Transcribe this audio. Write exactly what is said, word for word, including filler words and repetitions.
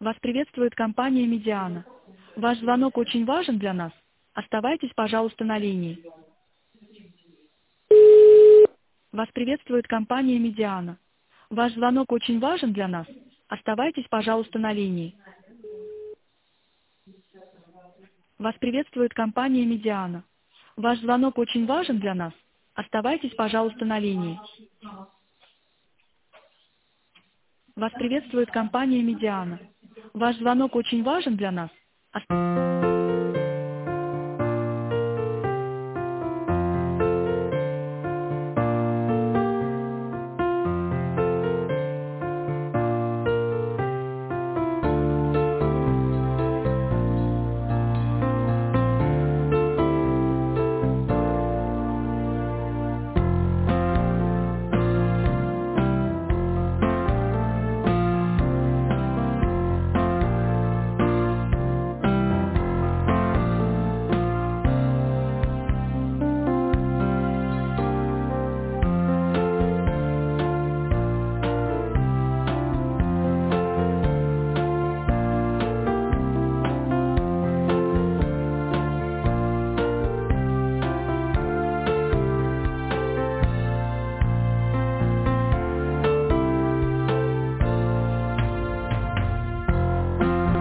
Вас приветствует компания Медиана. Ваш звонок очень важен для нас. Оставайтесь, пожалуйста, на линии. Вас приветствует компания Медиана. Ваш звонок очень важен для нас. Оставайтесь, пожалуйста, на линии. Вас приветствует компания Медиана. Ваш звонок очень важен для нас. Оставайтесь, пожалуйста, на линии. Вас приветствует компания Медиана. Ваш звонок очень важен для нас. Оставайтесь.